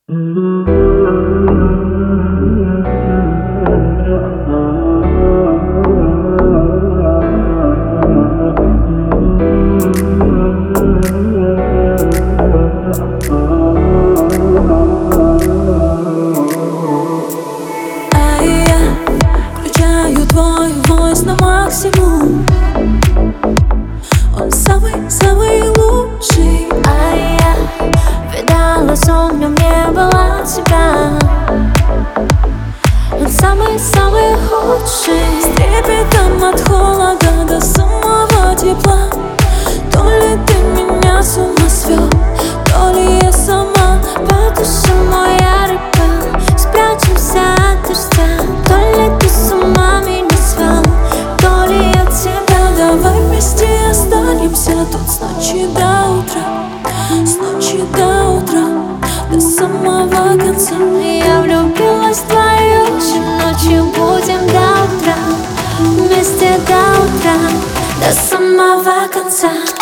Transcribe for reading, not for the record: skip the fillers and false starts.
Включаю твой войс на максимум. Он самый-самый лучший. А я видала сон, в нем не было тебя. Он самый-самый худший. С трепетом от холода до самого тепла. То ли ты меня с ума свел, то ли я сама по душе мой рыба. Спрячемся от дождя. То ли ты с ума меня свел, то ли я тебя. Давай вместе останемся тут с ночи до утра. С ночи до утра, до самого конца. Я влюбилась в твою очи. Ночью будем до утра, вместе до утра, до самого конца.